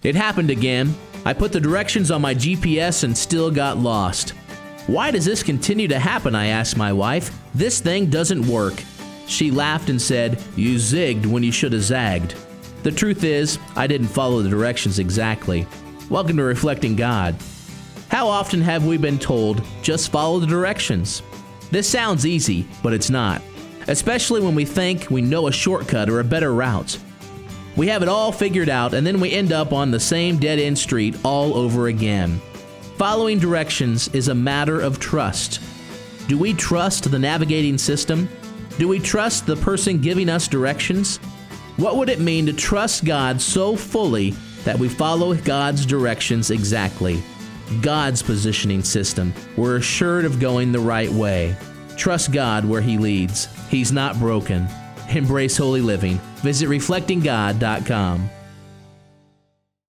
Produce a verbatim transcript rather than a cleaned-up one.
It happened again. I put the directions on my G P S and still got lost. Why does this continue to happen? I asked my wife. This thing doesn't work. She laughed and said, you zigged when you should have zagged. The truth is, I didn't follow the directions exactly. Welcome to Reflecting God. How often have we been told, just follow the directions? This sounds easy, but it's not. Especially when we think we know a shortcut or a better route. We have it all figured out, and then we end up on the same dead-end street all over again. Following directions is a matter of trust. Do we trust the navigating system? Do we trust the person giving us directions? What would it mean to trust God so fully that we follow God's directions exactly? God's positioning system. We're assured of going the right way. Trust God where He leads. He's not broken. Embrace holy living. Visit reflecting god dot com.